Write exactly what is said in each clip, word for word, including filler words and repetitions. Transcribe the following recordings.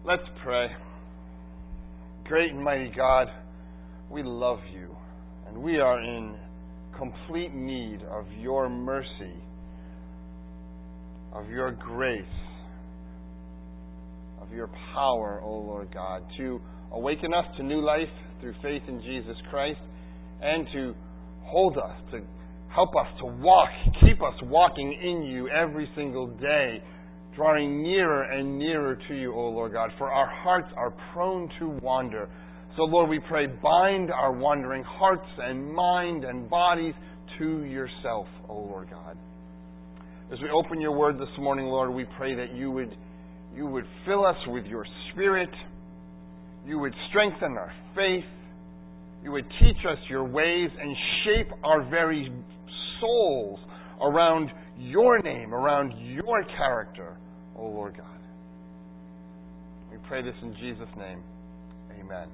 Let's pray. Great and mighty God, we love you, and we are in complete need of your mercy, of your grace, of your power, O Lord God, to awaken us to new life through faith in Jesus Christ, and to hold us, to help us to walk, keep us walking in you every single day, drawing nearer and nearer to you, O Lord God, for our hearts are prone to wander. So, Lord, we pray, bind our wandering hearts and mind and bodies to yourself, O Lord God. As we open your word this morning, Lord, we pray that you would, you would fill us with your Spirit, you would strengthen our faith, you would teach us your ways and shape our very souls around your name, around your character, O Lord God. We pray this in Jesus' name. Amen.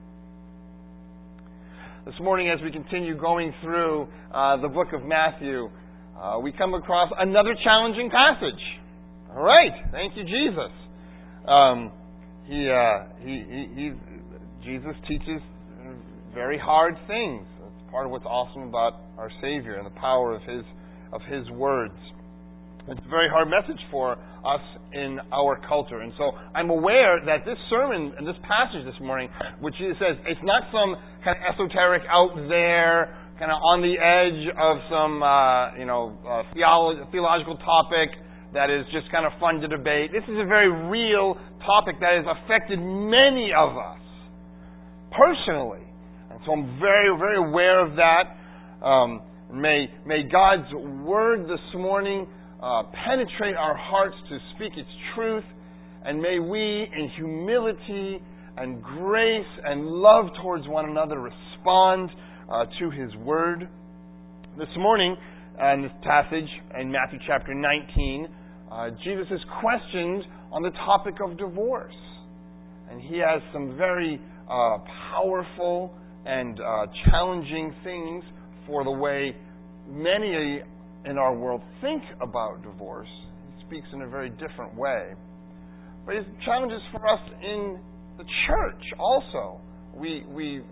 This morning, as we continue going through uh, the book of Matthew, uh, we come across another challenging passage. All right. Thank you, Jesus. Um, he, uh, he, he, he, Jesus teaches very hard things. That's part of what's awesome about our Savior and the power of His of His words. It's a very hard message for us in our culture. And so I'm aware that this sermon and this passage this morning, which it says it's not some kind of esoteric out there, kind of on the edge of some, uh, you know, uh, theolo- theological topic that is just kind of fun to debate. This is a very real topic that has affected many of us personally. And so I'm very, very aware of that. Um, may, may God's word this morning Uh, penetrate our hearts to speak its truth, and may we, in humility and grace and love towards one another, respond uh, to His Word. This morning, uh, in this passage in Matthew chapter nineteen, uh, Jesus is questioned on the topic of divorce. And He has some very uh, powerful and uh, challenging things for the way many in our world think about divorce. He speaks in a very different way. But his challenges for us in the church also. We we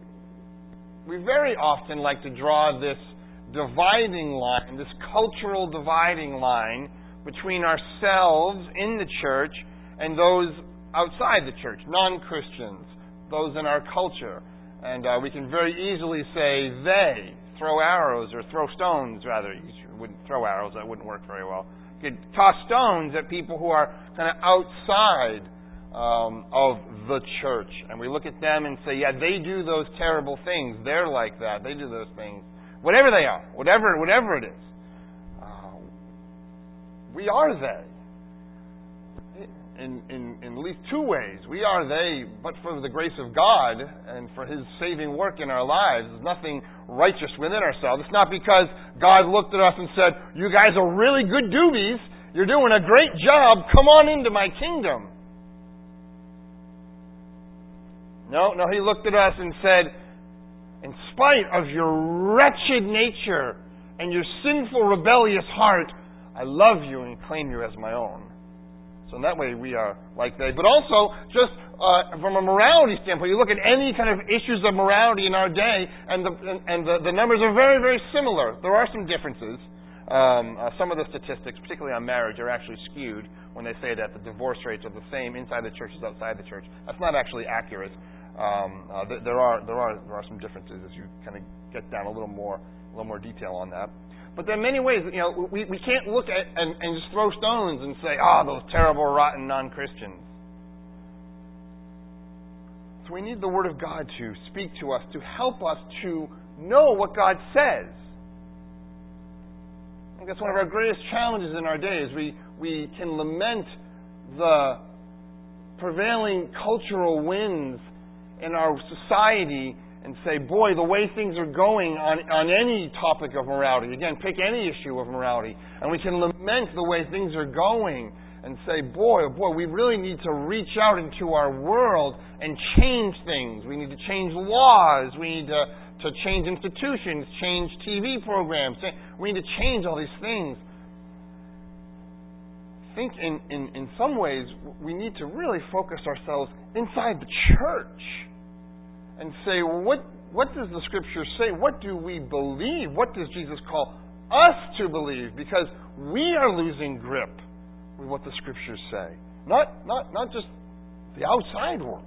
we very often like to draw this dividing line, this cultural dividing line between ourselves in the church and those outside the church, non-Christians, those in our culture. And uh, we can very easily say they, throw arrows or throw stones, rather. You wouldn't throw arrows, that wouldn't work very well. You could toss stones at people who are kind of outside um, of the church. And we look at them and say, yeah, they do those terrible things. They're like that. They do those things. Whatever they are, whatever whatever it is. Uh, we are they. In, in, in at least two ways. We are they, but for the grace of God and for His saving work in our lives. There's nothing righteous within ourselves. It's not because God looked at us and said, you guys are really good doobies. You're doing a great job. Come on into my kingdom. No, no, He looked at us and said, in spite of your wretched nature and your sinful, rebellious heart, I love you and claim you as my own. So in that way we are like they. But also, just uh, from a morality standpoint, you look at any kind of issues of morality in our day, and the and, and the, the numbers are very, very similar. There are some differences. Um, uh, some of the statistics, particularly on marriage, are actually skewed when they say that the divorce rates are the same inside the church as outside the church. That's not actually accurate. Um, uh, th- there are there are there are some differences as you kind of get down a little more a little more detail on that. But there are many ways, you know, we, we can't look at and, and just throw stones and say, ah, oh, those terrible, rotten non-Christians. So we need the Word of God to speak to us, to help us to know what God says. I think that's one of our greatest challenges in our day, is we, we can lament the prevailing cultural winds in our society and say, boy, the way things are going on, on any topic of morality. Again, pick any issue of morality. And we can lament the way things are going and say, boy, oh boy, we really need to reach out into our world and change things. We need to change laws. We need to, to change institutions, change T V programs. We need to change all these things. think in, in, in some ways we need to really focus ourselves inside the church and say, well, what, what does the Scripture say? What do we believe? What does Jesus call us to believe? Because we are losing grip with what the Scriptures say. Not, not, not just the outside world.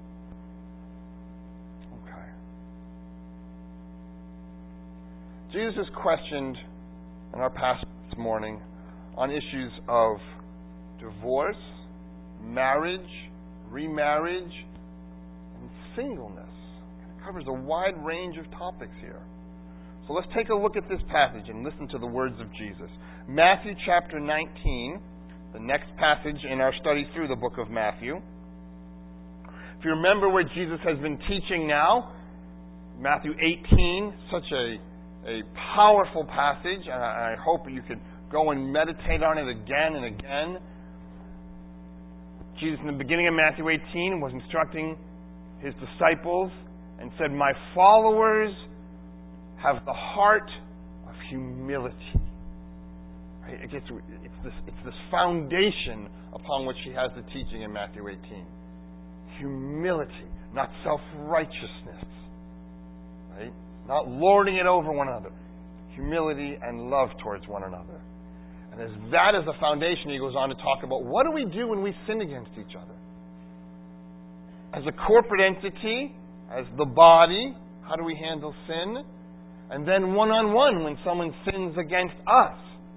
Okay. Jesus is questioned in our passage this morning on issues of divorce, marriage, remarriage, and singleness. It covers a wide range of topics here. So let's take a look at this passage and listen to the words of Jesus. Matthew chapter nineteen, the next passage in our study through the book of Matthew. If you remember where Jesus has been teaching now, Matthew eighteen, such a, a powerful passage, and I, I hope you could go and meditate on it again and again. Jesus, in the beginning of Matthew eighteen, was instructing his disciples and said, "My followers have the heart of humility." Right? It gets, it's, this, it's this foundation upon which he has the teaching in Matthew eighteen. Humility, not self-righteousness. Right? Not lording it over one another. Humility and love towards one another. And as that is the foundation, he goes on to talk about what do we do when we sin against each other? As a corporate entity, as the body, how do we handle sin? And then one-on-one when someone sins against us.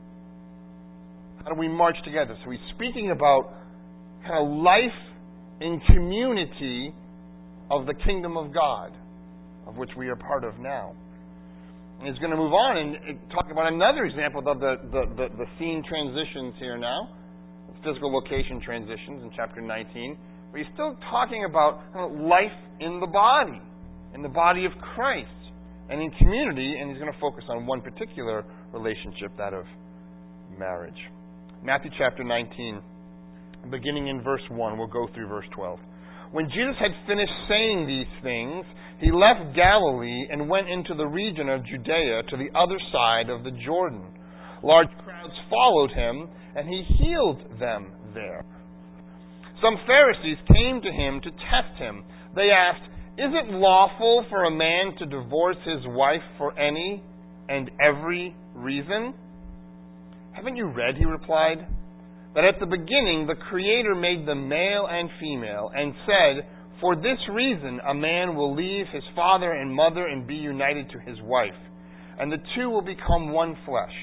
How do we march together? So he's speaking about kind of life in community of the kingdom of God, of which we are part of now. And he's going to move on and talk about another example of the, the, the, the scene transitions here now, physical location transitions in chapter nineteen. But he's still talking about life in the body, in the body of Christ, and in community, and he's going to focus on one particular relationship, that of marriage. Matthew chapter nineteen, beginning in verse one, we'll go through verse twelve. When Jesus had finished saying these things, he left Galilee and went into the region of Judea to the other side of the Jordan. Large crowds followed him, and he healed them there. Some Pharisees came to him to test him. They asked, "Is it lawful for a man to divorce his wife for any and every reason?" "Haven't you read," he replied, "that at the beginning the Creator made them male and female, and said, 'For this reason a man will leave his father and mother and be united to his wife, and the two will become one flesh.'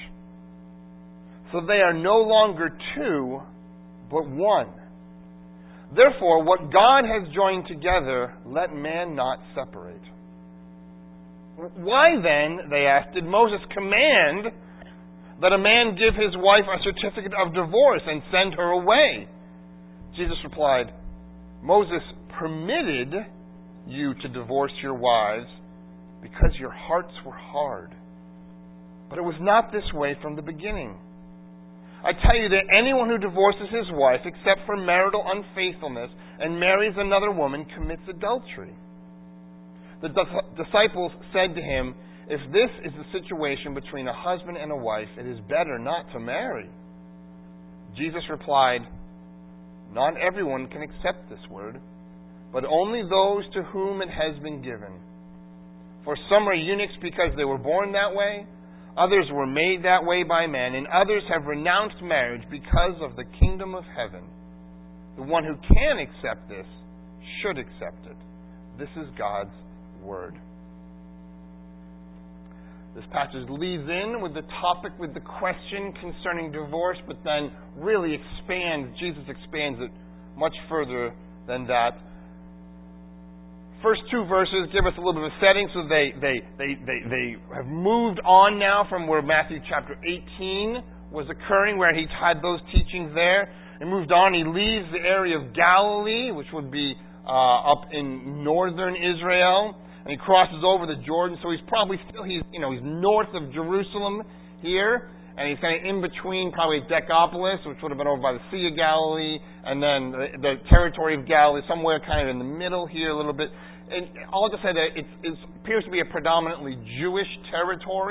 So they are no longer two, but one. Therefore, what God has joined together, let man not separate." "Why then," they asked, "did Moses command that a man give his wife a certificate of divorce and send her away?" Jesus replied, "Moses permitted you to divorce your wives because your hearts were hard. But it was not this way from the beginning. I tell you that anyone who divorces his wife except for marital unfaithfulness and marries another woman commits adultery." The disciples said to him, "If this is the situation between a husband and a wife, it is better not to marry." Jesus replied, "Not everyone can accept this word, but only those to whom it has been given. For some are eunuchs because they were born that way, others were made that way by men, and others have renounced marriage because of the kingdom of heaven. The one who can accept this should accept it." This is God's word. This passage leads in with the topic, with the question concerning divorce, but then really expands, Jesus expands it much further than that. First two verses give us a little bit of a setting, so they, they, they, they, they have moved on now from where Matthew chapter eighteen was occurring, where he had those teachings there, and moved on. He leaves the area of Galilee, which would be uh, up in northern Israel, and he crosses over the Jordan, so he's probably still, he's, you know, he's north of Jerusalem here, and he's kind of in between probably Decapolis, which would have been over by the Sea of Galilee, and then the, the territory of Galilee, somewhere kind of in the middle here a little bit. And all to say that it, it appears to be a predominantly Jewish territory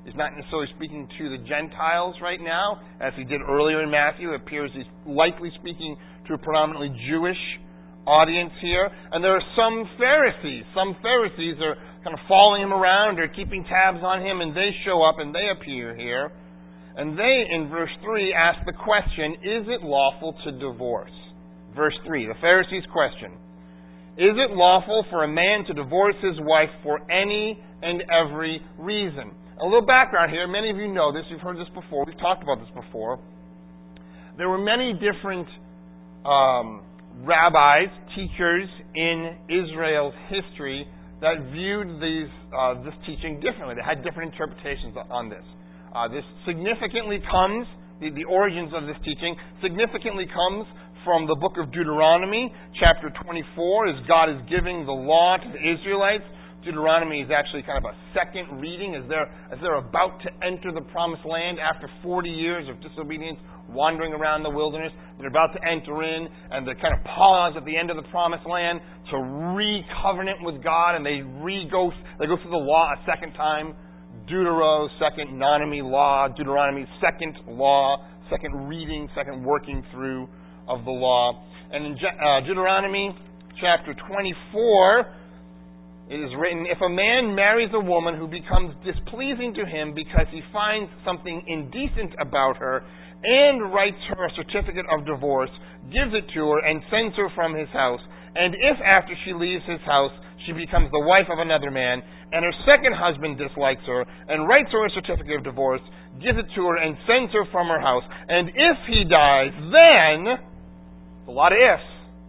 He's not necessarily speaking to the Gentiles right now, as he did earlier in Matthew. It appears he's likely speaking to a predominantly Jewish audience here. And there are some Pharisees. Some Pharisees are kind of following him around or keeping tabs on him, and they show up and they appear here. And they, in verse three, ask the question, is it lawful to divorce? Verse three, the Pharisees' question. Is it lawful for a man to divorce his wife for any and every reason? A little background here. Many of you know this. You've heard this before. We've talked about this before. There were many different um, rabbis, teachers in Israel's history that viewed these, uh, this teaching differently. They had different interpretations on this. Uh, this significantly comes, the, the origins of this teaching, significantly comes from the book of Deuteronomy, chapter twenty-four, as God is giving the law to the Israelites. Deuteronomy is actually kind of a second reading as they're, as they're about to enter the promised land after forty years of disobedience, wandering around the wilderness. They're about to enter in, and they kind of pause at the end of the promised land to re-covenant with God, and they re-go, they go through the law a second time. Deutero, second Nonomy law, Deuteronomy, second law, second reading, second working through of the law. And in uh, Deuteronomy chapter twenty-four, it is written, if a man marries a woman who becomes displeasing to him because he finds something indecent about her and writes her a certificate of divorce, gives it to her, and sends her from his house, and if after she leaves his house she becomes the wife of another man, and her second husband dislikes her, and writes her a certificate of divorce, gives it to her, and sends her from her house, and if he dies, then, a lot of ifs,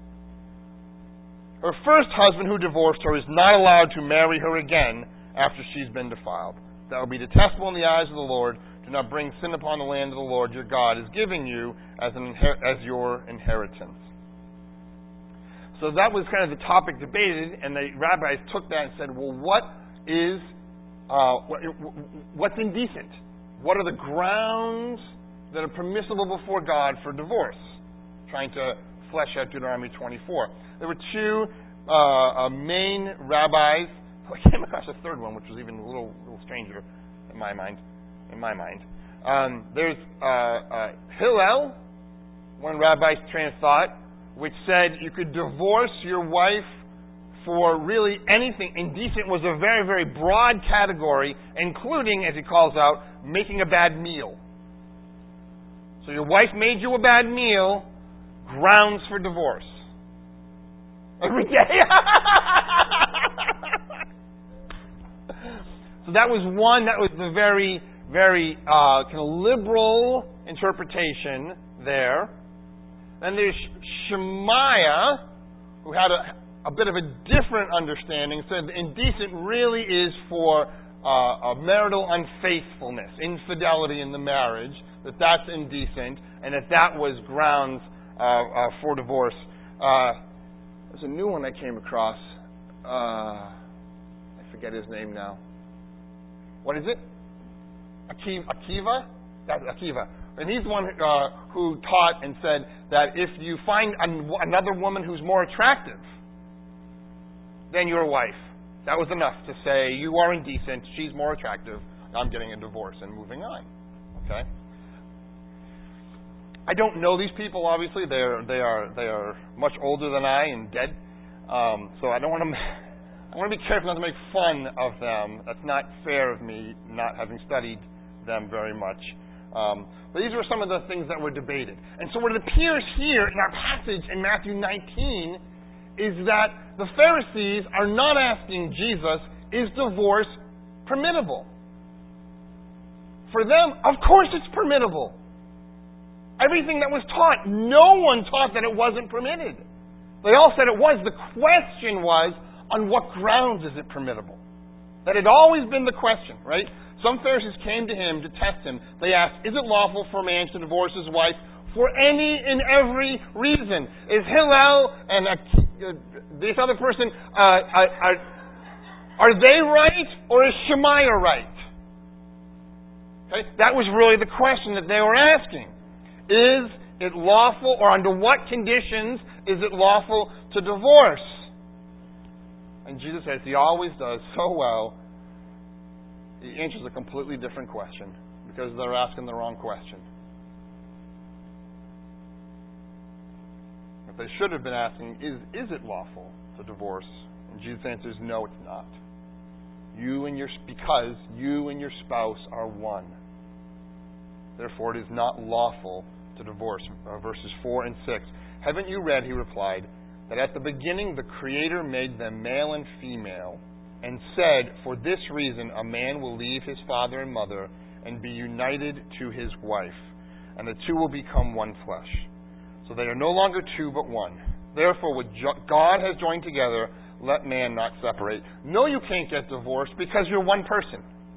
her first husband who divorced her is not allowed to marry her again after she's been defiled. That will be detestable in the eyes of the Lord. Do not bring sin upon the land of the Lord your God is giving you as, an inher- as your inheritance. So that was kind of the topic debated, and the rabbis took that and said, well, what is, uh, what, what's indecent? What are the grounds that are permissible before God for divorce? Trying to flesh out Deuteronomy twenty-four. There were two uh, uh, main rabbis. I came across a third one, which was even a little, little stranger in my mind. In my mind, um, there's uh, uh, Hillel, one rabbi's train of thought, which said you could divorce your wife for really anything. Indecent was a very, very broad category, including, as he calls out, making a bad meal. So your wife made you a bad meal, grounds for divorce. Every day. So that was one, that was the very, very uh, kind of liberal interpretation there. Then there's Shemaiah, who had a, a bit of a different understanding, said indecent really is for uh, a marital unfaithfulness, infidelity in the marriage, that that's indecent, and that that was grounds uh, uh, for divorce. Uh, there's a new one I came across. Uh, I forget his name now. What is it? Akiva? Akiva? That's Akiva. And he's the one uh, who taught and said that if you find an, another woman who's more attractive than your wife, that was enough to say, you are indecent, she's more attractive, I'm getting a divorce and moving on. Okay? I don't know these people, obviously. They are, they are, they are much older than I and dead. Um, so I don't want to... I want to be careful not to make fun of them. That's not fair of me, not having studied them very much. Um, but these were some of the things that were debated. And so what it appears here in our passage in Matthew nineteen is that the Pharisees are not asking Jesus, is divorce permissible? For them, of course it's permissible. Everything that was taught, no one taught that it wasn't permitted. They all said it was. The question was, on what grounds is it permissible? That had always been the question, right? Some Pharisees came to him to test him. They asked, is it lawful for a man to divorce his wife for any and every reason? Is Hillel and uh, this other person, uh, are, are they right, or is Shemaiah right? Okay? That was really the question that they were asking. Is it lawful, or under what conditions is it lawful to divorce? And Jesus, as he always does so well, He answers a completely different question because they're asking the wrong question. What they should have been asking is, is it lawful to divorce? And Jesus answers, no, it's not. You and your, because you and your spouse are one. Therefore, it is not lawful to divorce. Uh, verses four and six. Haven't you read, he replied, that at the beginning the Creator made them male and female, and said, for this reason a man will leave his father and mother and be united to his wife, and the two will become one flesh. So they are no longer two but one. Therefore, what God has joined together, let man not separate. No, you can't get divorced because you're one person.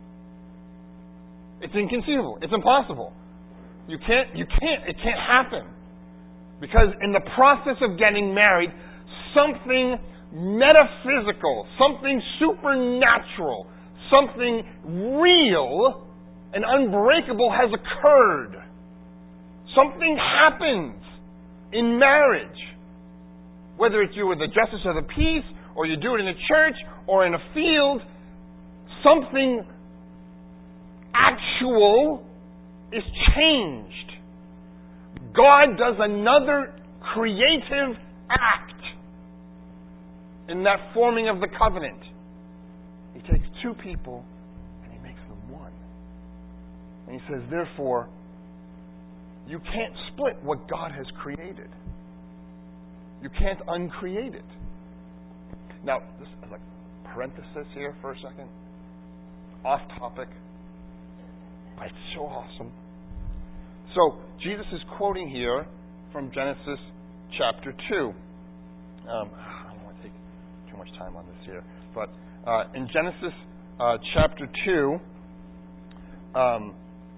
It's inconceivable. It's impossible. You can't, you can't, it can't happen. Because in the process of getting married, something metaphysical, something supernatural, something real and unbreakable has occurred. Something happens in marriage. Whether it's you with the justice of the peace, or you do it in a church, or in a field, something actual is changed. God does another creative act in that forming of the covenant. He takes two people and he makes them one. And he says, therefore, you can't split what God has created. You can't uncreate it. Now, this is like a parenthesis here for a second. Off topic. But it's so awesome. So, Jesus is quoting here from Genesis chapter two. Um, I don't want to take too much time on this here. But uh, in Genesis uh, chapter two, um,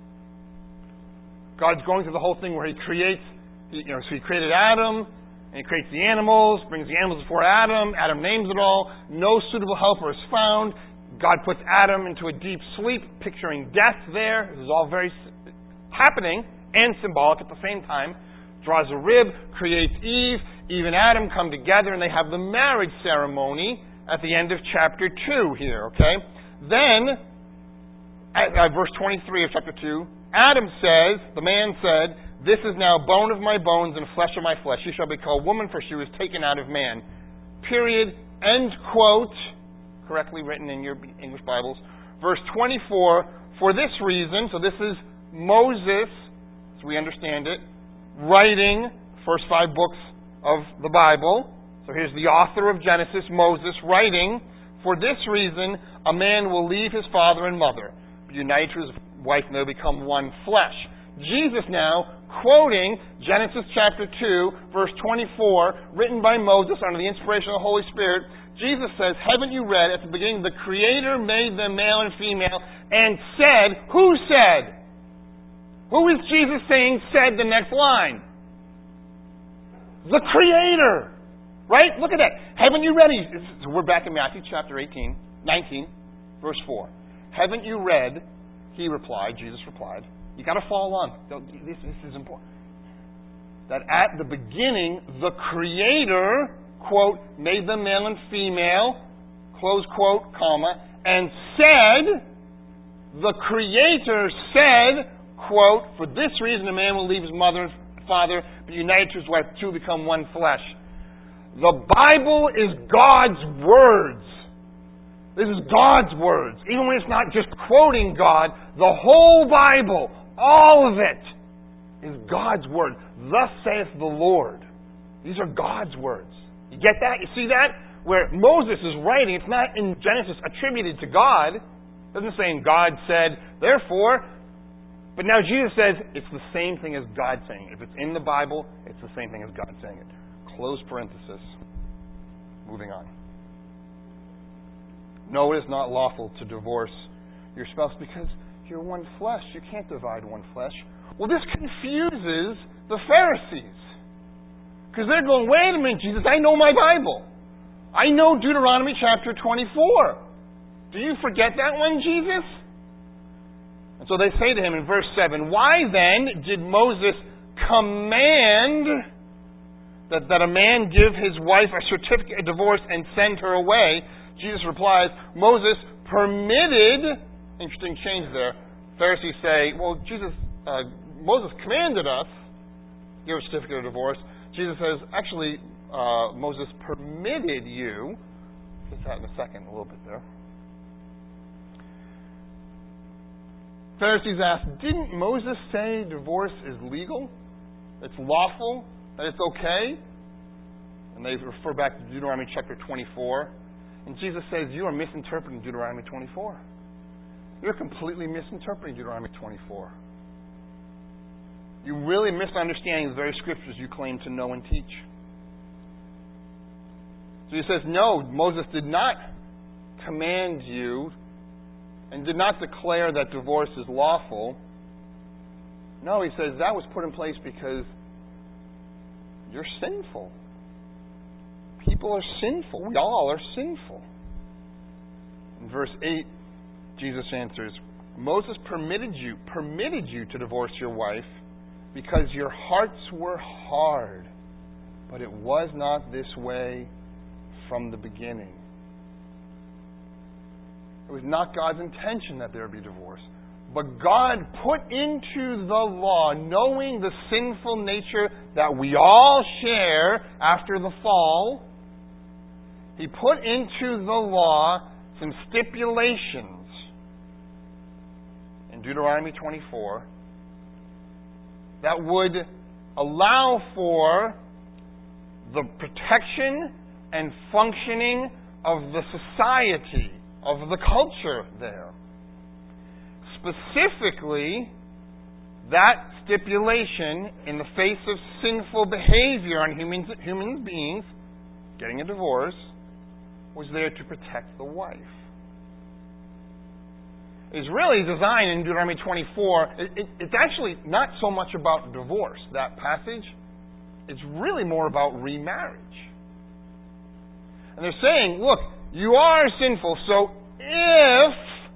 God's going through the whole thing where He creates, you know, so He created Adam, and He creates the animals, brings the animals before Adam. Adam names it all. No suitable helper is found. God puts Adam into a deep sleep, picturing death there. This is all very happening and symbolic at the same time. Draws a rib, creates Eve. Eve and Adam come together, and they have the marriage ceremony at the end of chapter two here, okay? Then, at, at verse twenty-three of chapter two, Adam says, the man said, this is now bone of my bones and flesh of my flesh. She shall be called woman, for she was taken out of man. Period. End quote. Correctly written in your English Bibles. Verse twenty-four, for this reason, so this is Moses, as we understand it, writing first five books of the Bible. So here's the author of Genesis, Moses, writing, for this reason, a man will leave his father and mother, be united to his wife, and they'll become one flesh. Jesus now, quoting Genesis chapter two, verse twenty-four, written by Moses under the inspiration of the Holy Spirit, Jesus says, haven't you read at the beginning, the Creator made them male and female, and said, who said? Who is Jesus saying said the next line? The Creator. Right? Look at that. Haven't you read? So we're back in Matthew chapter eighteen, nineteen, verse four. Haven't you read? He replied, Jesus replied. You got to follow on. This, this is important. That at the beginning, the Creator, quote, made them male and female, close quote, comma, and said, the Creator said, quote, for this reason a man will leave his mother and father, be united to his wife, two become one flesh. The Bible is God's words. This is God's words. Even when it's not just quoting God, the whole Bible, all of it, is God's word. Thus saith the Lord. These are God's words. You get that? You see that? Where Moses is writing, it's not in Genesis attributed to God. It doesn't say God said, therefore. But now Jesus says it's the same thing as God saying it. If it's in the Bible, it's the same thing as God saying it. Close parenthesis. Moving on. No, it is not lawful to divorce your spouse because you're one flesh. You can't divide one flesh. Well, this confuses the Pharisees. Because they're going, wait a minute, Jesus, I know my Bible. I know Deuteronomy chapter twenty-four. Do you forget that one, Jesus? And so they say to him in verse seven, why then did Moses command that, that a man give his wife a certificate of divorce and send her away? Jesus replies, Moses permitted interesting change there. Pharisees say, well, Jesus, uh, Moses commanded us to give a certificate of divorce. Jesus says, actually, uh, Moses permitted you. Get that in a second, a little bit there. Pharisees ask, didn't Moses say divorce is legal? It's lawful? That it's okay? And they refer back to Deuteronomy chapter twenty-four. And Jesus says, you are misinterpreting Deuteronomy twenty-four. You're completely misinterpreting Deuteronomy twenty-four. You're really misunderstanding the very scriptures you claim to know and teach. So he says, no, Moses did not command you and did not declare that divorce is lawful. No, he says that was put in place because you're sinful. People are sinful. We all are sinful. In verse eight, Jesus answers, Moses permitted you, permitted you to divorce your wife because your hearts were hard, but it was not this way from the beginning. It was not God's intention that there would be divorce. But God put into the law, knowing the sinful nature that we all share after the fall, He put into the law some stipulations in Deuteronomy twenty-four that would allow for the protection and functioning of the society, of the culture there. Specifically, that stipulation in the face of sinful behavior on human, human beings, getting a divorce, was there to protect the wife. It's really designed in Deuteronomy twenty-four. It, it, it's actually not so much about divorce, that passage. It's really more about remarriage. And they're saying, look, you are sinful, so if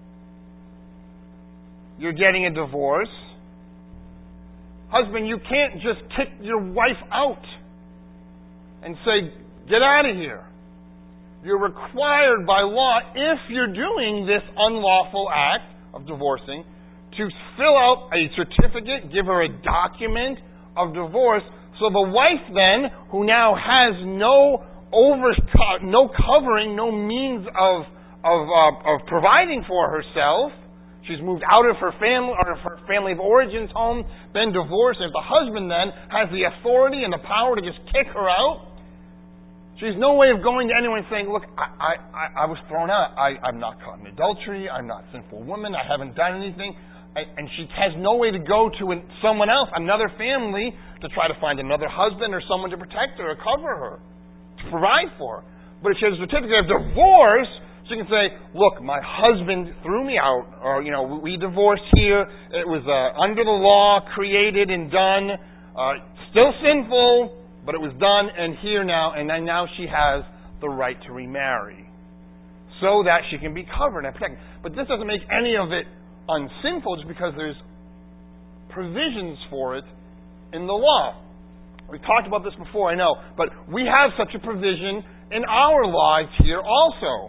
you're getting a divorce, husband, you can't just kick your wife out and say, get out of here. You're required by law, if you're doing this unlawful act of divorcing, to fill out a certificate, give her a document of divorce, so the wife then, who now has no over, no covering, no means of of, uh, of providing for herself, she's moved out of her family or her family of origins home, been divorced, and the husband then has the authority and the power to just kick her out. She has no way of going to anyone saying, look, I, I, I was thrown out. I, I'm not caught in adultery. I'm not a sinful woman. I haven't done anything. I, and she has no way to go to an, someone else, another family, to try to find another husband or someone to protect her or cover her, to provide for her. But if she has a certificate of divorce, she can say, look, my husband threw me out, or, you know, we divorced here. It was uh, under the law, created and done. Uh, still sinful, but it was done and here now, and then now she has the right to remarry so that she can be covered and protected. But this doesn't make any of it unsinful just because there's provisions for it in the law. We've talked about this before, I know, but we have such a provision in our lives here also.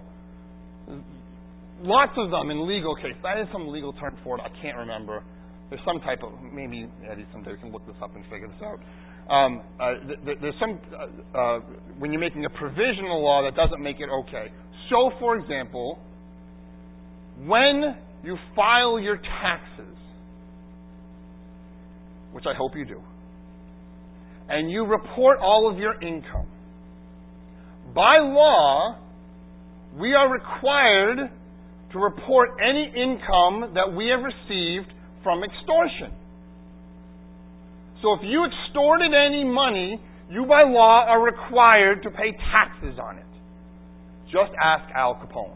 Lots of them in legal cases. That is some legal term for it. I can't remember. There's some type of, maybe Eddie someday we can look this up and figure this out. Um, uh, th- there's some, uh, uh, when you're making a provisional law that doesn't make it okay. So, for example, when you file your taxes, which I hope you do, and you report all of your income, by law, we are required to report any income that we have received from extortion. So if you extorted any money, you by law are required to pay taxes on it. Just ask Al Capone.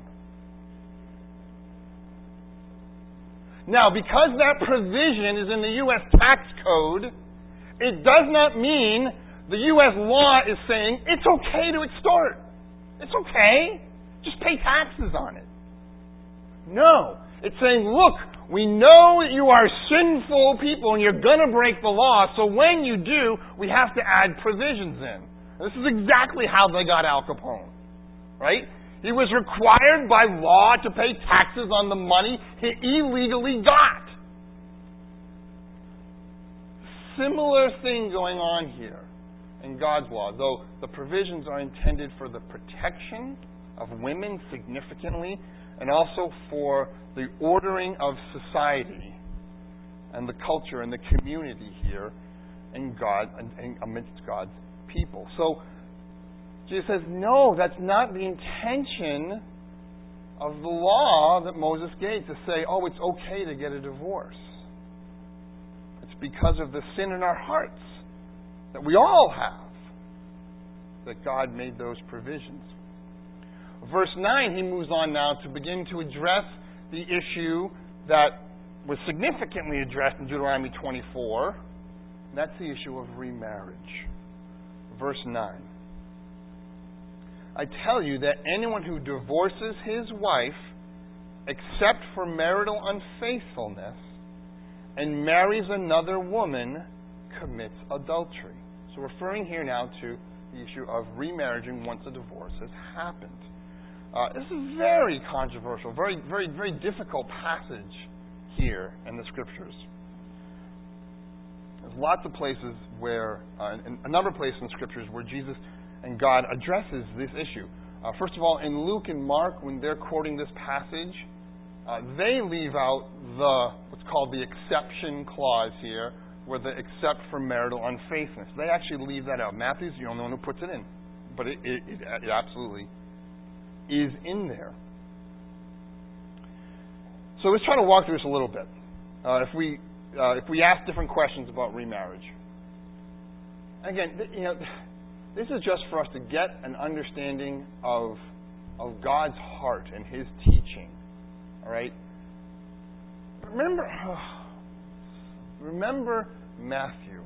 Now, because that provision is in the U S tax code, it does not mean the U S law is saying it's okay to extort. It's okay. Just pay taxes on it. No. It's saying, look, we know that you are sinful people and you're going to break the law, so when you do, we have to add provisions in. This is exactly how they got Al Capone. Right? He was required by law to pay taxes on the money he illegally got. Similar thing going on here in God's law, though the provisions are intended for the protection of women significantly, and also for the ordering of society and the culture and the community here in God and amidst God's people. So Jesus says, no, that's not the intention of the law that Moses gave, to say, oh, it's okay to get a divorce. It's because of the sin in our hearts that we all have that God made those provisions. Verse nine, he moves on now to begin to address the issue that was significantly addressed in Deuteronomy twenty-four. And that's the issue of remarriage. Verse nine. I tell you that anyone who divorces his wife, except for marital unfaithfulness, and marries another woman, commits adultery. So referring here now to the issue of remarrying once a divorce has happened. Uh, this is a very controversial, very, very, very difficult passage here in the Scriptures. There's lots of places where, uh, in a number of places in the Scriptures where Jesus and God addresses this issue. Uh, first of all, in Luke and Mark, when they're quoting this passage, uh, they leave out the what's called the exception clause here, where the except for marital unfaithfulness. They actually leave that out. Matthew's the only one who puts it in, but it, it, it, it absolutely is in there. So let's try to walk through this a little bit. Uh, if we uh, if we ask different questions about remarriage, again, th- you know, this is just for us to get an understanding of of God's heart and His teaching. All right. Remember, remember Matthew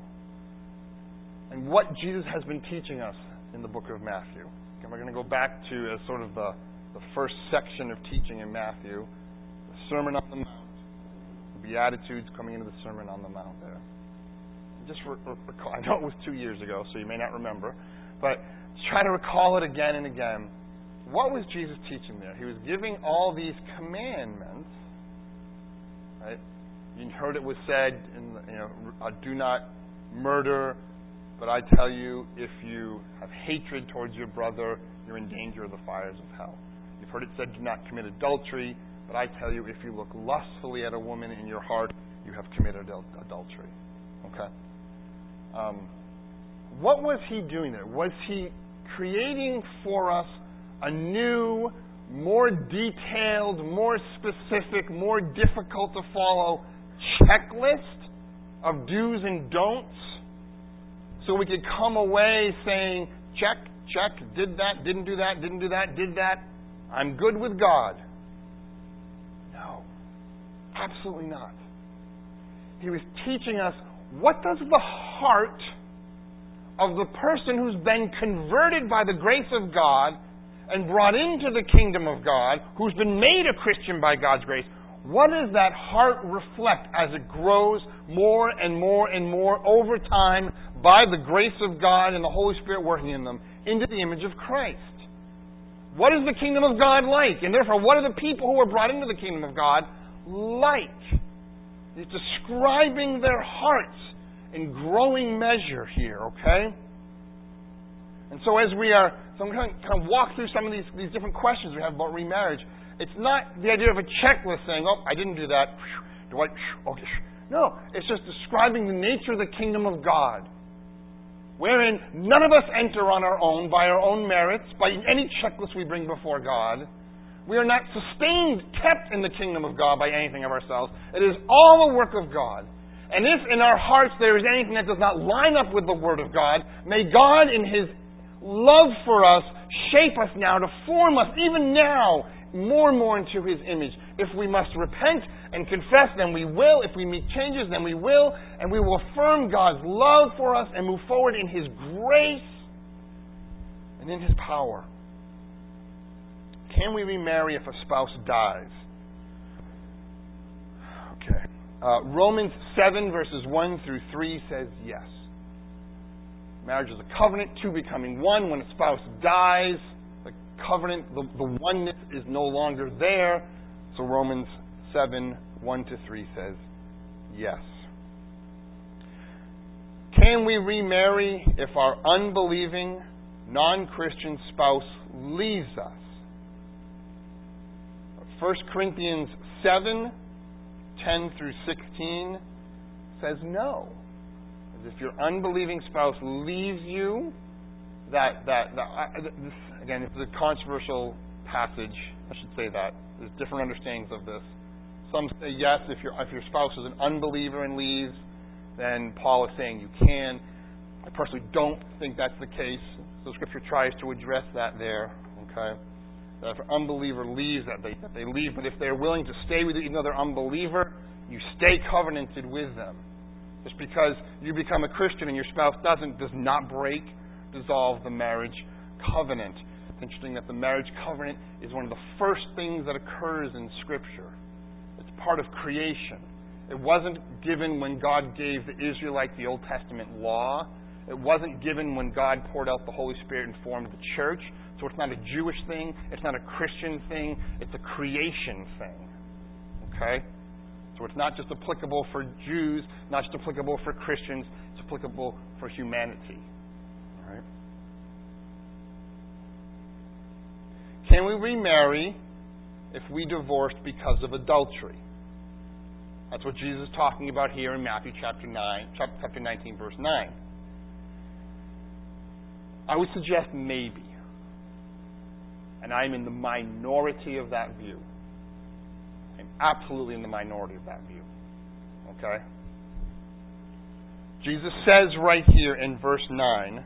and what Jesus has been teaching us in the book of Matthew. And we're going to go back to as sort of the, the first section of teaching in Matthew, the Sermon on the Mount, the Beatitudes coming into the Sermon on the Mount there. Just re- recall, I know it was two years ago, so you may not remember, but try to recall it again and again. What was Jesus teaching there? He was giving all these commandments, right? You heard it was said, in the, you know, uh, do not murder. But I tell you, if you have hatred towards your brother, you're in danger of the fires of hell. You've heard it said, do not commit adultery. But I tell you, if you look lustfully at a woman in your heart, you have committed adultery. Okay? Um, what was he doing there? Was he creating for us a new, more detailed, more specific, more difficult to follow checklist of do's and don'ts? So we could come away saying, check, check, did that, didn't do that, didn't do that, did that. I'm good with God. No, absolutely not. He was teaching us, what does the heart of the person who's been converted by the grace of God and brought into the kingdom of God, who's been made a Christian by God's grace, what does that heart reflect as it grows more and more and more over time by the grace of God and the Holy Spirit working in them into the image of Christ? What is the kingdom of God like? And therefore, what are the people who are brought into the kingdom of God like? He's describing their hearts in growing measure here, okay? And so as we are, so I'm going to kind of walk through some of these, these different questions we have about remarriage. It's not the idea of a checklist saying, oh, I didn't do that. Do I? Okay. No, it's just describing the nature of the kingdom of God, wherein none of us enter on our own, by our own merits, by any checklist we bring before God. We are not sustained, kept in the kingdom of God by anything of ourselves. It is all the work of God. And if in our hearts there is anything that does not line up with the Word of God, may God in His love for us shape us now, to form us even now more and more into His image. If we must repent and confess, then we will. If we make changes, then we will. And we will affirm God's love for us and move forward in His grace and in His power. Can we remarry if a spouse dies? Okay. Uh, Romans seven, verses one through three says yes. Marriage is a covenant, two becoming one. When a spouse dies, the covenant, the, the oneness is no longer there. So Romans seven, one to three says, yes. Can we remarry if our unbelieving, non-Christian spouse leaves us? First Corinthians seven, ten through sixteen says no. If your unbelieving spouse leaves you, that, that, that uh, this, again, it's a controversial passage. I should say that. There's different understandings of this. Some say yes, if, your if your spouse is an unbeliever and leaves, then Paul is saying you can. I personally don't think that's the case. So Scripture tries to address that there. Okay, that if an unbeliever leaves, that they that they leave. But if they're willing to stay with you, even though they're unbeliever, you stay covenanted with them. Just because you become a Christian and your spouse doesn't, does not break, dissolve the marriage covenant. It's interesting that the marriage covenant is one of the first things that occurs in Scripture. It's part of creation. It wasn't given when God gave the Israelites the Old Testament law. It wasn't given when God poured out the Holy Spirit and formed the church. So it's not a Jewish thing. It's not a Christian thing. It's a creation thing. Okay? So it's not just applicable for Jews, not just applicable for Christians. It's applicable for humanity. All right? Can we remarry if we divorced because of adultery? That's what Jesus is talking about here in Matthew chapter nine, chapter nineteen, verse nine. I would suggest maybe. And I'm in the minority of that view. I'm absolutely in the minority of that view. Okay? Jesus says right here in verse nine,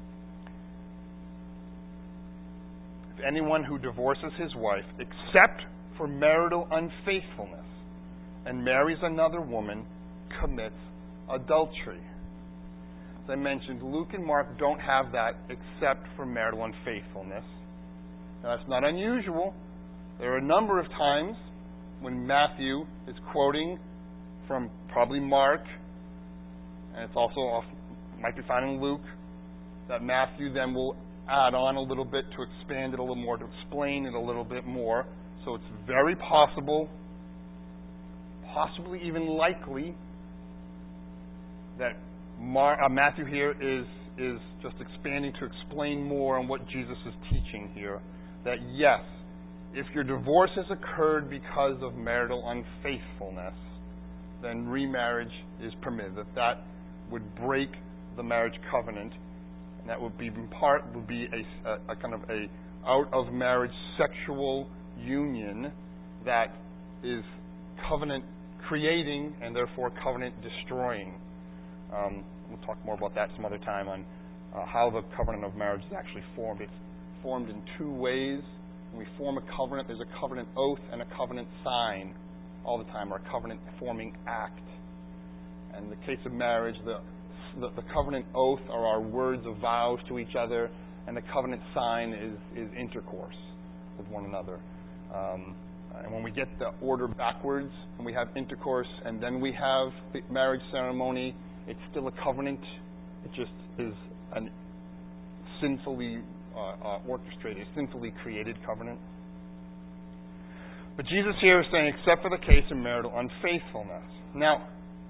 if anyone who divorces his wife, except for marital unfaithfulness, and marries another woman, commits adultery. As I mentioned, Luke and Mark don't have that except for marital unfaithfulness. Now, that's not unusual. There are a number of times when Matthew is quoting from probably Mark, and it's also off, might be found in Luke, that Matthew then will add on a little bit to expand it a little more, to explain it a little bit more. So it's very possible, possibly even likely, that Mar- uh, Matthew here is is just expanding to explain more on what Jesus is teaching here. That yes, if your divorce has occurred because of marital unfaithfulness, then remarriage is permitted. That that would break the marriage covenant, and that would be in part would be a, a, a kind of a out of marriage sexual union that is covenant creating and therefore covenant destroying. Um, we'll talk more about that some other time on uh, how the covenant of marriage is actually formed. It's formed in two ways. When we form a covenant, there's a covenant oath and a covenant sign all the time, or a covenant forming act. And in the case of marriage, the, the, the covenant oath are our words of vows to each other, and the covenant sign is, is intercourse with one another. Um, and when we get the order backwards, when we have intercourse and then we have the marriage ceremony, it's still a covenant. It just is a sinfully uh, uh, orchestrated, sinfully created covenant. But Jesus here is saying, except for the case of marital unfaithfulness. Now,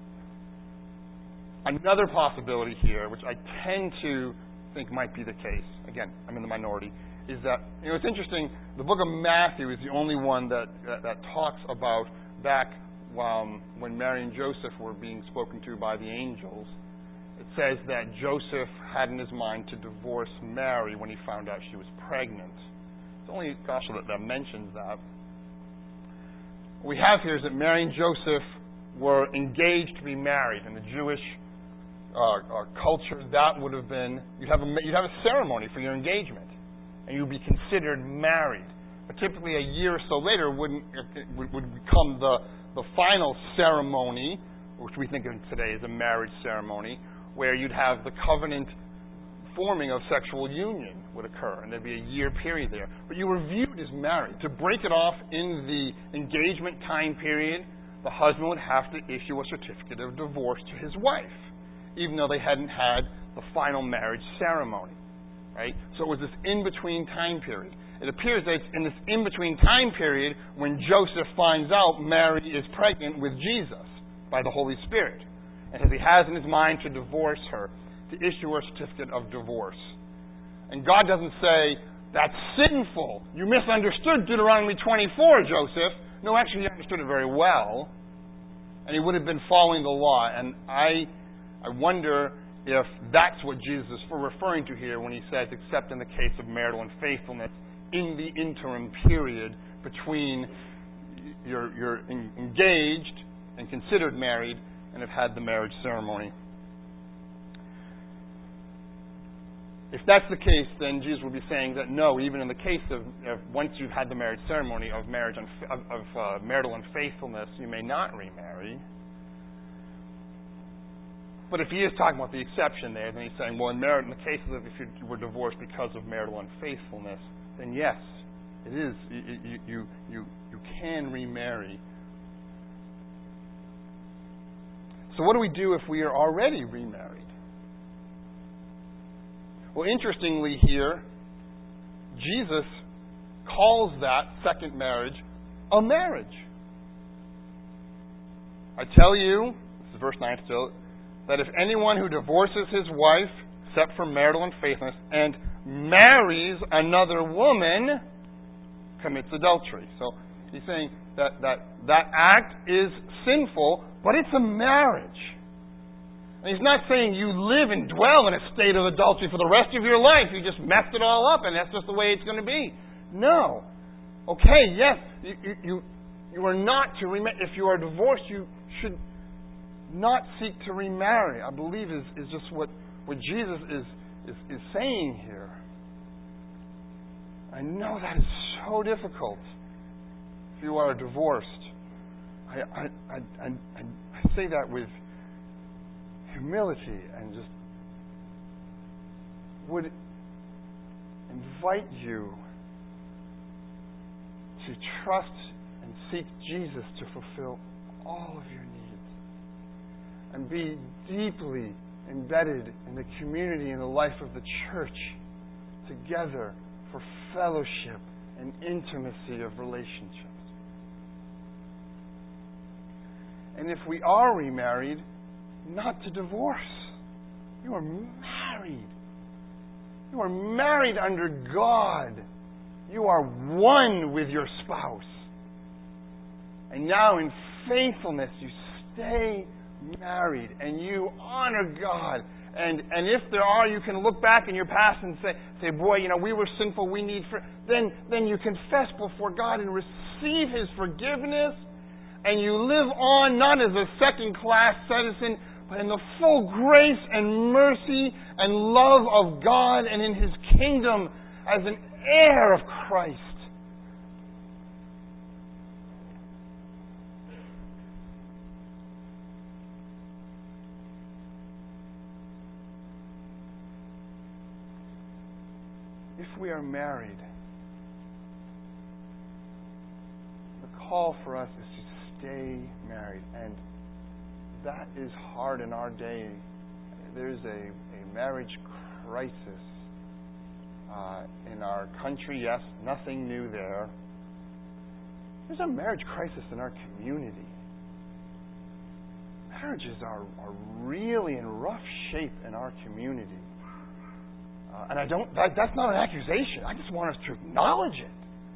another possibility here, which I tend to think might be the case, again, I'm in the minority, is that, you know, it's interesting, the book of Matthew is the only one that, that, that talks about back um, when Mary and Joseph were being spoken to by the angels. It says that Joseph had in his mind to divorce Mary when he found out she was pregnant. It's only the gospel that, that mentions that. What we have here is that Mary and Joseph were engaged to be married. In the Jewish uh, uh, culture, that would have been, you'd have, a, you'd have a ceremony for your engagement, and you'd be considered married. But typically a year or so later wouldn't, it would, would become the, the final ceremony, which we think of today as a marriage ceremony, where you'd have the covenant forming of sexual union would occur, and there'd be a year period there. But you were viewed as married. To break it off in the engagement time period, the husband would have to issue a certificate of divorce to his wife, even though they hadn't had the final marriage ceremony. Right? So it was this in-between time period. it appears that it's in this in-between time period when Joseph finds out Mary is pregnant with Jesus by the Holy Spirit. And he has in his mind to divorce her, to issue her certificate of divorce. And God doesn't say, that's sinful. You misunderstood Deuteronomy twenty-four, Joseph. No, actually, he understood it very well. And he would have been following the law. And I, I wonder if that's what Jesus is referring to here when he says, except in the case of marital unfaithfulness, in the interim period between you're, you're engaged and considered married and have had the marriage ceremony. If that's the case, then Jesus would be saying that no, even in the case of, of once you've had the marriage ceremony of marriage unf- of, of uh, marital unfaithfulness, you may not remarry. But if he is talking about the exception there, then he's saying, well, in, mar- in the case of if you were divorced because of marital unfaithfulness, then yes, it is. You you you you can remarry. So what do we do if we are already remarried? Well, interestingly here, Jesus calls that second marriage a marriage. I tell you, this is verse nine still, that if anyone who divorces his wife, except for marital unfaithfulness, and marries another woman, commits adultery. So he's saying that that, that act is sinful, but it's a marriage. And he's not saying you live and dwell in a state of adultery for the rest of your life. You just messed it all up, and that's just the way it's going to be. No. Okay, yes, you you you, you are not to remarry. If you are divorced, you should not seek to remarry. I believe is is just what what Jesus is is is saying here. I know that is so difficult if you are divorced. I I I I, I say that with humility and just would invite you to trust and seek Jesus to fulfill all of your needs and be deeply embedded in the community and the life of the church together for fellowship and intimacy of relationships. And if we are remarried, not to divorce. You are married. You are married under God. You are one with your spouse. And now in faithfulness you stay married and you honor God. And and if there are, you can look back in your past and say, say, boy, you know, we were sinful, we need for then then you confess before God and receive His forgiveness, and you live on not as a second-class citizen, but in the full grace and mercy and love of God and in His kingdom as an heir of Christ. If we are married, the call for us is to stay married. And that is hard in our day. There's a, a marriage crisis uh, in our country. Yes, nothing new there. There's a marriage crisis in our community. Marriages are, are really in rough shape in our community. Uh, and I don't, that, that's not an accusation. I just want us to acknowledge it.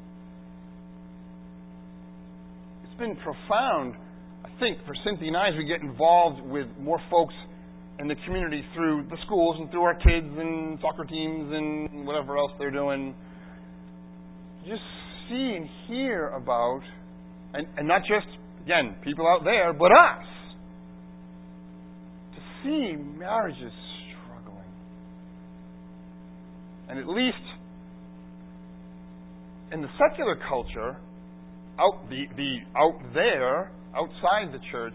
It's been profound, I think, for Cynthia and I, as we get involved with more folks in the community through the schools and through our kids and soccer teams and whatever else they're doing. Just see and hear about, and, and not just, again, people out there, but us. To see marriages struggling. And at least in the secular culture, out the, the out there, outside the church,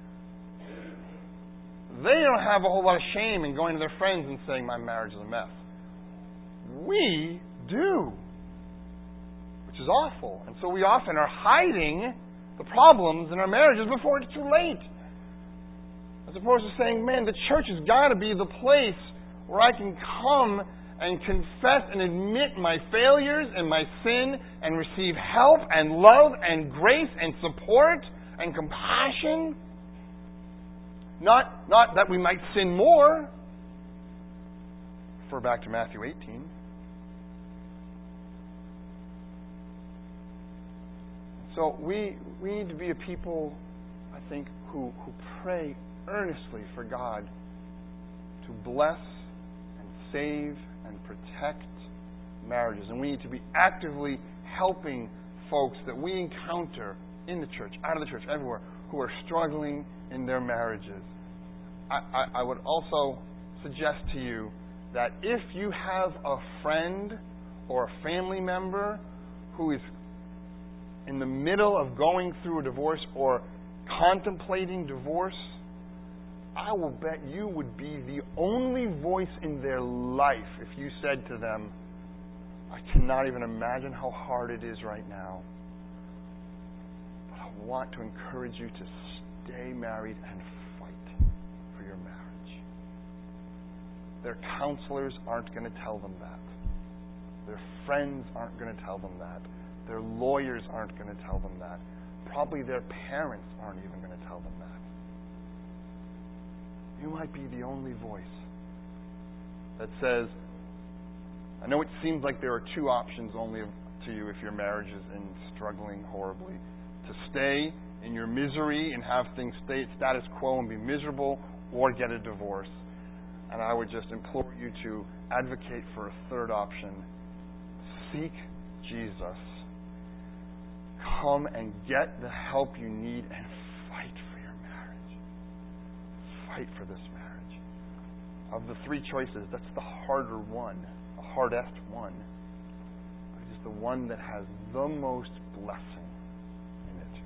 they don't have a whole lot of shame in going to their friends and saying, my marriage is a mess. We do. Which is awful. And so we often are hiding the problems in our marriages before it's too late. As opposed to saying, man, the church has got to be the place where I can come and confess and admit my failures and my sin and receive help and love and grace and support and compassion. Not, not that we might sin more. Refer back to Matthew eighteen. So we we need to be a people, I think, who, who pray earnestly for God to bless and save and protect marriages. And we need to be actively helping folks that we encounter in the church, out of the church, everywhere, who are struggling in their marriages. I, I, I would also suggest to you that if you have a friend or a family member who is in the middle of going through a divorce or contemplating divorce, I will bet you would be the only voice in their life if you said to them, I cannot even imagine how hard it is right now, but I want to encourage you to stay married and fight for your marriage. Their counselors aren't going to tell them that. Their friends aren't going to tell them that. Their lawyers aren't going to tell them that. Probably their parents aren't even going to tell them that. You might be the only voice that says, I know it seems like there are two options only to you if your marriage is in struggling horribly. To stay in your misery and have things stay at status quo and be miserable, or get a divorce. And I would just implore you to advocate for a third option. Seek Jesus. Come and get the help you need and fight for your marriage. Fight for this marriage. Of the three choices, that's the harder one, the hardest one. But it is the one that has the most blessing in it.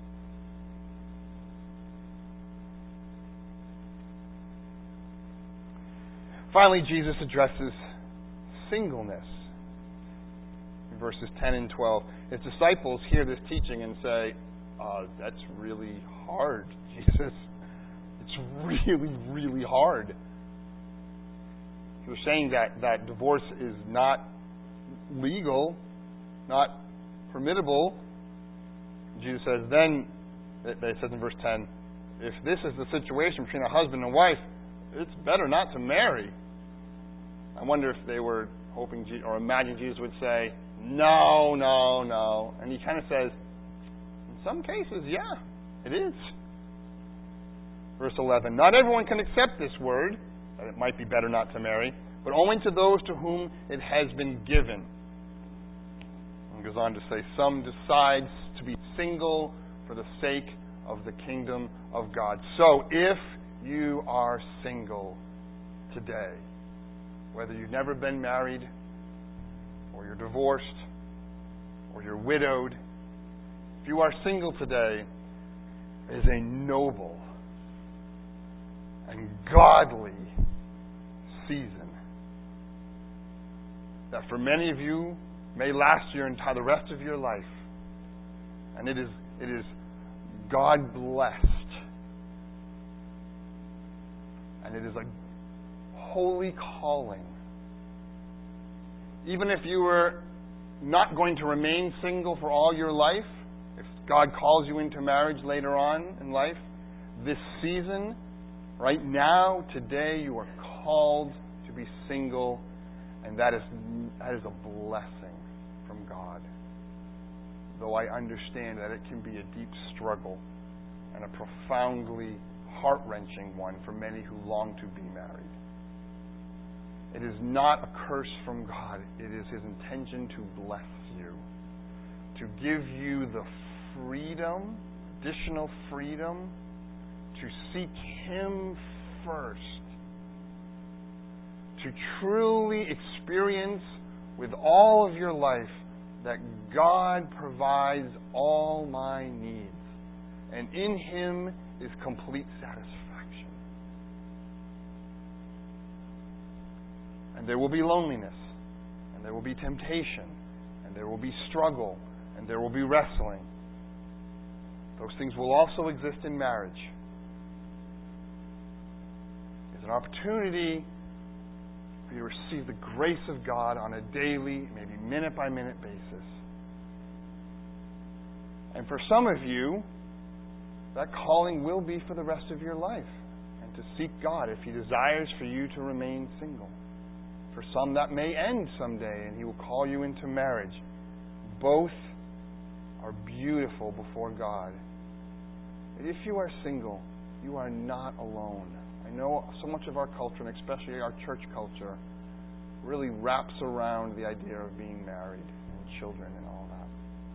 Finally, Jesus addresses singleness. In verses ten and twelve, his disciples hear this teaching and say, uh, that's really hard, Jesus. It's really, really hard. You're saying that, that divorce is not legal, not permittable. Jesus says, then, it says in verse ten, if this is the situation between a husband and wife, it's better not to marry. I wonder if they were hoping or imagining Jesus would say, no, no, no. And he kind of says, in some cases, yeah, it is. Verse eleven, not everyone can accept this word, that it might be better not to marry, but only to those to whom it has been given. And goes on to say, some decides to be single for the sake of the kingdom of God. So if you are single today, whether you've never been married, or you're divorced, or you're widowed, if you are single today, it is a noble and godly season that for many of you may last your entire the rest of your life. And it is it is God blessed. And it is a holy calling. Even if you were not going to remain single for all your life, if God calls you into marriage later on in life, this season, right now, today, you are called to be single, and that is that is a blessing from God. Though I understand that it can be a deep struggle and a profoundly heart-wrenching one for many who long to be married. It is not a curse from God. It is His intention to bless you, to give you the freedom, additional freedom, to seek Him first, to truly experience with all of your life that God provides all my needs, and in Him is complete satisfaction. And there will be loneliness, and there will be temptation, and there will be struggle, and there will be wrestling. Those things will also exist in marriage. It's an opportunity for you to receive the grace of God on a daily, maybe minute-by-minute basis. And for some of you, that calling will be for the rest of your life, and to seek God if He desires for you to remain single. For some, that may end someday, and He will call you into marriage. Both are beautiful before God. But if you are single, you are not alone. I know so much of our culture, and especially our church culture, really wraps around the idea of being married and children and all that.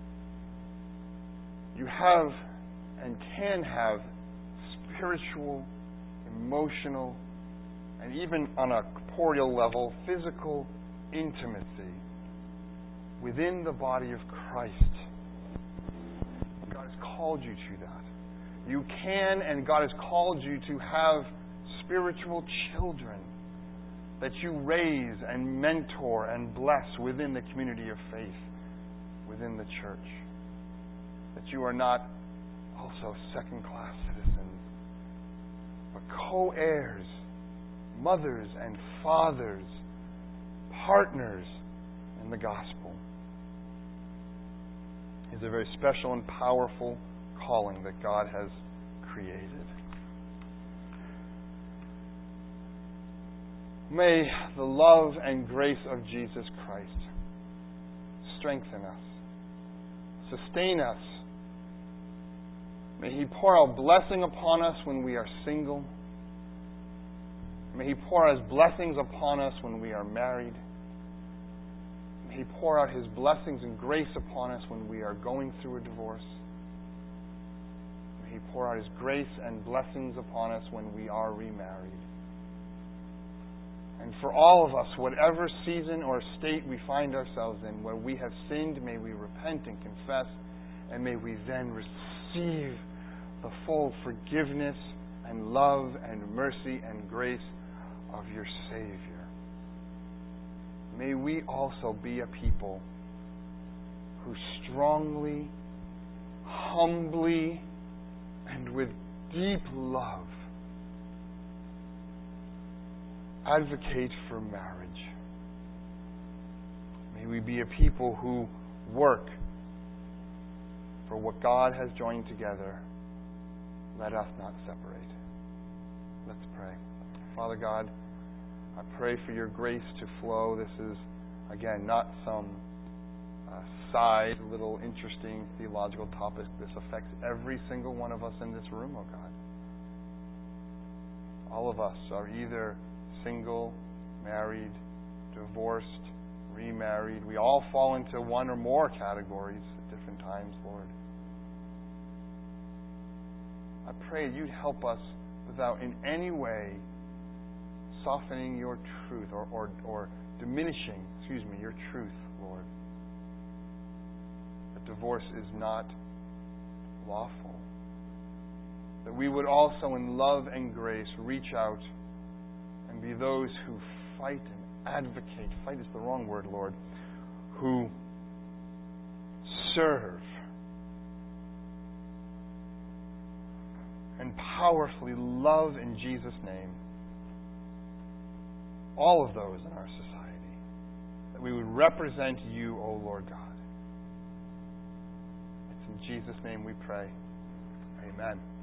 You have and can have spiritual, emotional, and even on a corporeal level, physical intimacy within the body of Christ. God has called you to that. You can, and God has called you to have spiritual children that you raise and mentor and bless within the community of faith, within the church. That you are not also second-class citizens, but co-heirs, mothers and fathers, partners in the gospel. It's a very special and powerful calling that God has created. May the love and grace of Jesus Christ strengthen us, sustain us. May He pour out blessing upon us when we are single. May He pour out His blessings upon us when we are married. May He pour out His blessings and grace upon us when we are going through a divorce. May He pour out His grace and blessings upon us when we are remarried. And for all of us, whatever season or state we find ourselves in, where we have sinned, may we repent and confess, and may we then receive the full forgiveness and love and mercy and grace of your Savior. May we also be a people who strongly, humbly, and with deep love advocate for marriage. May we be a people who work for what God has joined together. Let us not separate. Let's pray. Father God, I pray for your grace to flow. This is, again, not some uh, side, little interesting theological topic. This affects every single one of us in this room, oh God. All of us are either single, married, divorced, remarried. We all fall into one or more categories at different times, Lord. I pray you'd help us without in any way softening your truth or, or, or diminishing, excuse me, your truth, Lord. That divorce is not lawful. That we would also in love and grace reach out and be those who fight and advocate. Fight is the wrong word, Lord. Who serve and powerfully love in Jesus' name all of those in our society. That we would represent you, O Lord God. It's in Jesus' name we pray. Amen.